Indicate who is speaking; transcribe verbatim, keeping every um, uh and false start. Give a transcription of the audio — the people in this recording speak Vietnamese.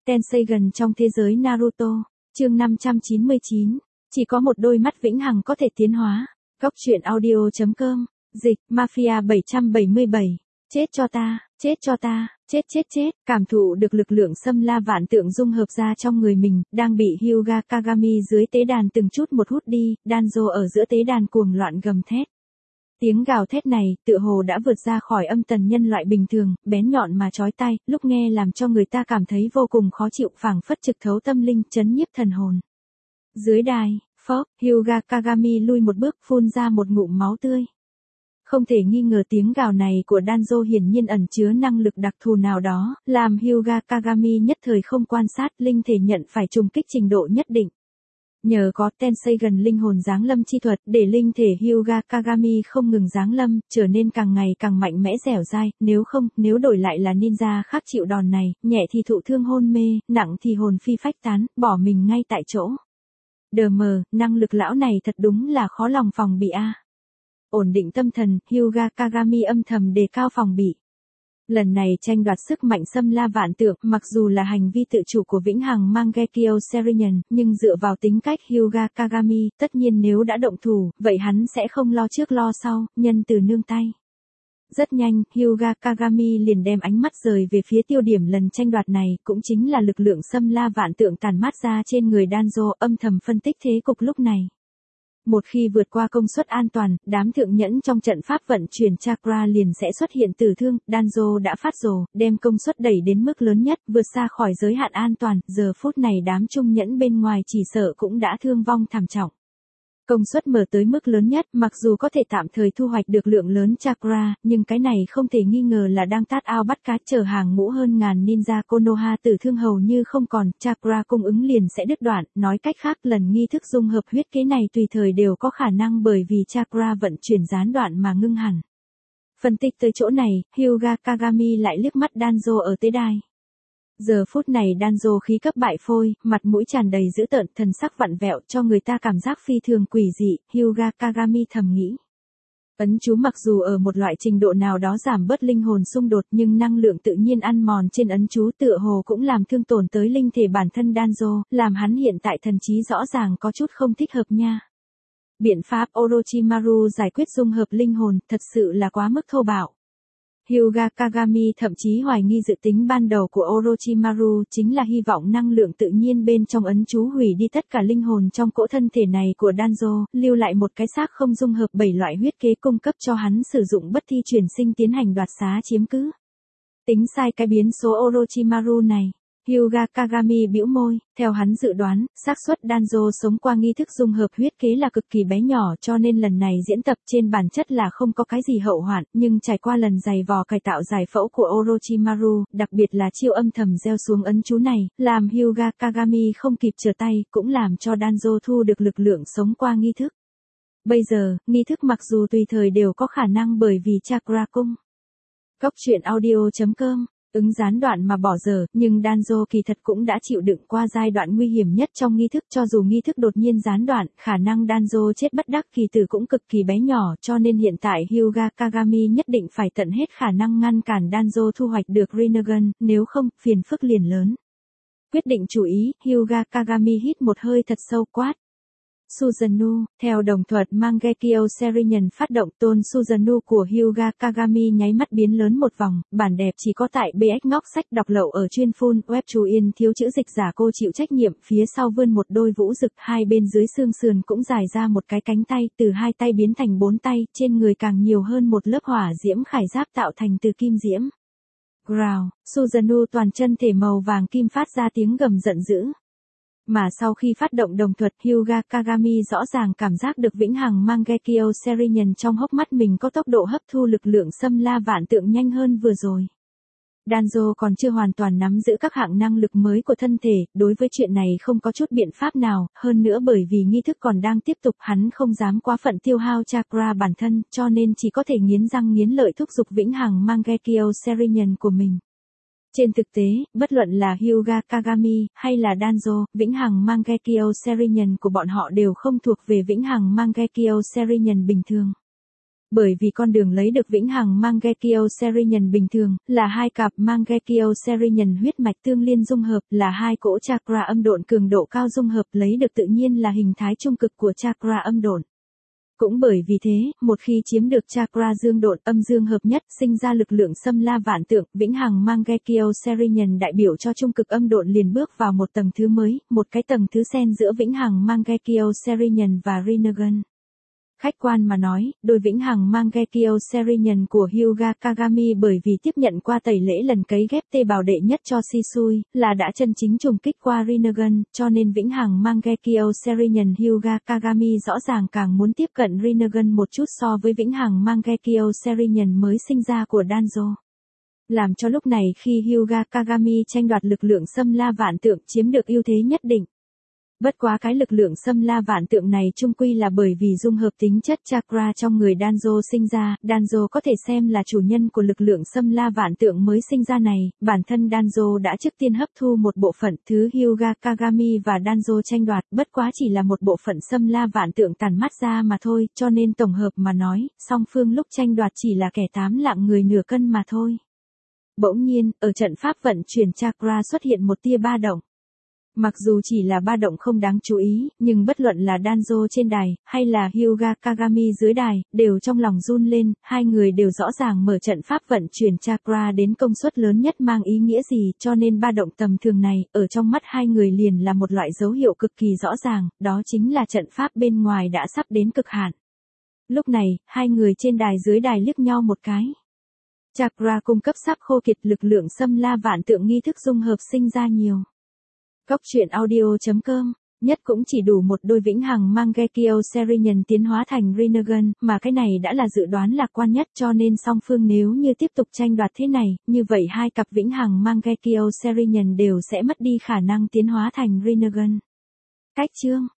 Speaker 1: Tenseigan trong thế giới Naruto, chương năm trăm chín mươi chín, chỉ có một đôi mắt vĩnh hằng có thể tiến hóa. Góc truyện audio.com, dịch, Mafia bảy trăm bảy mươi bảy, chết cho ta, chết cho ta, chết chết chết, cảm thụ được lực lượng xâm la vạn tượng dung hợp ra trong người mình, đang bị Hyuga Kagami dưới tế đàn từng chút một hút đi, Danzo ở giữa tế đàn cuồng loạn gầm thét. Tiếng gào thét này, tựa hồ đã vượt ra khỏi âm tần nhân loại bình thường, bén nhọn mà chói tai, lúc nghe làm cho người ta cảm thấy vô cùng khó chịu, phảng phất trực thấu tâm linh, chấn nhiếp thần hồn. Dưới đài, phốc, Hyuga Kagami lui một bước, phun ra một ngụm máu tươi. Không thể nghi ngờ tiếng gào này của Danzo hiển nhiên ẩn chứa năng lực đặc thù nào đó, làm Hyuga Kagami nhất thời không quan sát, linh thể nhận phải trùng kích trình độ nhất định. Nhờ có Tenseigan linh hồn giáng lâm chi thuật để linh thể Hyuga Kagami không ngừng giáng lâm, trở nên càng ngày càng mạnh mẽ dẻo dai, nếu không, nếu đổi lại là ninja khác chịu đòn này, nhẹ thì thụ thương hôn mê, nặng thì hồn phi phách tán, bỏ mình ngay tại chỗ. Đờ mờ, năng lực lão này thật đúng là khó lòng phòng bị a. Ổn định tâm thần, Hyuga Kagami âm thầm đề cao phòng bị. Lần này tranh đoạt sức mạnh xâm la vạn tượng, mặc dù là hành vi tự chủ của vĩnh hằng Mangekyo Sharingan, nhưng dựa vào tính cách Hyuga Kagami, tất nhiên nếu đã động thủ, vậy hắn sẽ không lo trước lo sau, nhân từ nương tay. Rất nhanh, Hyuga Kagami liền đem ánh mắt rời về phía tiêu điểm lần tranh đoạt này, cũng chính là lực lượng xâm la vạn tượng tàn mát ra trên người Danzo, âm thầm phân tích thế cục lúc này. Một khi vượt qua công suất an toàn, đám thượng nhẫn trong trận pháp vận chuyển chakra liền sẽ xuất hiện tử thương, Danzo đã phát rồ, đem công suất đẩy đến mức lớn nhất, vượt xa khỏi giới hạn an toàn, giờ phút này đám trung nhẫn bên ngoài chỉ sợ cũng đã thương vong thảm trọng. Công suất mở tới mức lớn nhất, mặc dù có thể tạm thời thu hoạch được lượng lớn chakra, nhưng cái này không thể nghi ngờ là đang tát ao bắt cá, chở hàng ngũ hơn ngàn ninja Konoha tử thương hầu như không còn, chakra cung ứng liền sẽ đứt đoạn, nói cách khác lần nghi thức dung hợp huyết kế này tùy thời đều có khả năng bởi vì chakra vận chuyển gián đoạn mà ngưng hẳn. Phân tích tới chỗ này, Hyuga Kagami lại liếc mắt Danzo ở tế đài. Giờ phút này Danzo khí cấp bại phôi, mặt mũi tràn đầy dữ tợn, thần sắc vặn vẹo cho người ta cảm giác phi thường quỷ dị, Hyuga Kagami thầm nghĩ. Ấn chú mặc dù ở một loại trình độ nào đó giảm bớt linh hồn xung đột nhưng năng lượng tự nhiên ăn mòn trên ấn chú tựa hồ cũng làm thương tổn tới linh thể bản thân Danzo, làm hắn hiện tại thần trí rõ ràng có chút không thích hợp nha. Biện pháp Orochimaru giải quyết dung hợp linh hồn thật sự là quá mức thô bạo. Hyuga Kagami thậm chí hoài nghi dự tính ban đầu của Orochimaru chính là hy vọng năng lượng tự nhiên bên trong ấn chú hủy đi tất cả linh hồn trong cỗ thân thể này của Danzo, lưu lại một cái xác không dung hợp bảy loại huyết kế cung cấp cho hắn sử dụng bất thi chuyển sinh tiến hành đoạt xá chiếm cứ. Tính sai cái biến số Orochimaru này. Hyuga Kagami bĩu môi, theo hắn dự đoán, xác suất Danzo sống qua nghi thức dung hợp huyết kế là cực kỳ bé nhỏ cho nên lần này diễn tập trên bản chất là không có cái gì hậu hoạn, nhưng trải qua lần dày vò cải tạo giải phẫu của Orochimaru, đặc biệt là chiêu âm thầm gieo xuống ấn chú này, làm Hyuga Kagami không kịp trở tay, cũng làm cho Danzo thu được lực lượng sống qua nghi thức. Bây giờ, nghi thức mặc dù tùy thời đều có khả năng bởi vì chakra cung. Góc truyện audio.com ứng gián đoạn mà bỏ dở, nhưng Danzo kỳ thật cũng đã chịu đựng qua giai đoạn nguy hiểm nhất trong nghi thức, cho dù nghi thức đột nhiên gián đoạn, khả năng Danzo chết bất đắc kỳ tử cũng cực kỳ bé nhỏ, cho nên hiện tại Hyuga Kagami nhất định phải tận hết khả năng ngăn cản Danzo thu hoạch được Rinnegan, nếu không, phiền phức liền lớn. Quyết định chủ ý, Hyuga Kagami hít một hơi thật sâu quát. Susanoo, theo đồng thuật Mangekyo Sharingan phát động, tôn Susanoo của Hyuga Kagami nháy mắt biến lớn một vòng, bản đẹp chỉ có tại bê ích ngóc sách đọc lậu ở chuyên phun, web chú yên thiếu chữ dịch giả cô chịu trách nhiệm, phía sau vươn một đôi vũ rực, hai bên dưới xương sườn cũng dài ra một cái cánh tay, từ hai tay biến thành bốn tay, trên người càng nhiều hơn một lớp hỏa diễm khải giáp tạo thành từ kim diễm. Growl, Susanoo toàn chân thể màu vàng kim phát ra tiếng gầm giận dữ. Mà sau khi phát động đồng thuật, Hyuga Kagami rõ ràng cảm giác được vĩnh hằng Mangekyo Sharingan trong hốc mắt mình có tốc độ hấp thu lực lượng xâm la vạn tượng nhanh hơn vừa rồi. Danzo còn chưa hoàn toàn nắm giữ các hạng năng lực mới của thân thể, đối với chuyện này không có chút biện pháp nào, hơn nữa bởi vì nghi thức còn đang tiếp tục hắn không dám quá phận tiêu hao chakra bản thân, cho nên chỉ có thể nghiến răng nghiến lợi thúc giục vĩnh hằng Mangekyo Sharingan của mình. Trên thực tế, bất luận là Hyuga Kagami, hay là Danzo, vĩnh hằng Mangekyo Sharingan của bọn họ đều không thuộc về vĩnh hằng Mangekyo Sharingan bình thường. Bởi vì con đường lấy được vĩnh hằng Mangekyo Serenian bình thường, là hai cặp Mangekyo Serenian huyết mạch tương liên dung hợp, là hai cỗ chakra âm độn cường độ cao dung hợp, lấy được tự nhiên là hình thái trung cực của chakra âm độn. Cũng bởi vì thế, một khi chiếm được chakra dương độn âm dương hợp nhất, sinh ra lực lượng xâm la vạn tượng, vĩnh hằng Mangekyo Serenian đại biểu cho trung cực âm độn liền bước vào một tầng thứ mới, một cái tầng thứ xen giữa vĩnh hằng Mangekyo Serenian và Rinnegan. Khách quan mà nói, đôi vĩnh hằng Mangekyo Serenian của Hyuga Kagami bởi vì tiếp nhận qua tẩy lễ lần cấy ghép tê bào đệ nhất cho Shisui, là đã chân chính trùng kích qua Rinnegan, cho nên vĩnh hằng Mangekyo Serenian Hyuga Kagami rõ ràng càng muốn tiếp cận Rinnegan một chút so với vĩnh hằng Mangekyo Serenian mới sinh ra của Danzo. Làm cho lúc này khi Hyuga Kagami tranh đoạt lực lượng xâm la vạn tượng chiếm được ưu thế nhất định. Bất quá cái lực lượng xâm la vạn tượng này chung quy là bởi vì dung hợp tính chất chakra trong người Danzo sinh ra, Danzo có thể xem là chủ nhân của lực lượng xâm la vạn tượng mới sinh ra này, bản thân Danzo đã trước tiên hấp thu một bộ phận, thứ Hyuga Kagami và Danzo tranh đoạt, bất quá chỉ là một bộ phận xâm la vạn tượng tản mát ra mà thôi, cho nên tổng hợp mà nói, song phương lúc tranh đoạt chỉ là kẻ tám lạng người nửa cân mà thôi. Bỗng nhiên, ở trận pháp vận chuyển chakra xuất hiện một tia ba động. Mặc dù chỉ là ba động không đáng chú ý, nhưng bất luận là Danzo trên đài, hay là Hyuga Kagami dưới đài, đều trong lòng run lên, hai người đều rõ ràng mở trận pháp vận chuyển chakra đến công suất lớn nhất mang ý nghĩa gì, cho nên ba động tầm thường này, ở trong mắt hai người liền là một loại dấu hiệu cực kỳ rõ ràng, đó chính là trận pháp bên ngoài đã sắp đến cực hạn. Lúc này, hai người trên đài dưới đài liếc nhau một cái. Chakra cung cấp sắp khô kiệt, lực lượng xâm la vạn tượng nghi thức dung hợp sinh ra nhiều. Góc truyện audio chấm com, nhất cũng chỉ đủ một đôi vĩnh hằng Mangekyo Serenian tiến hóa thành Rinnegan, mà cái này đã là dự đoán lạc quan nhất, cho nên song phương nếu như tiếp tục tranh đoạt thế này, như vậy hai cặp vĩnh hằng Mangekyo Serenian đều sẽ mất đi khả năng tiến hóa thành Rinnegan. Cách chương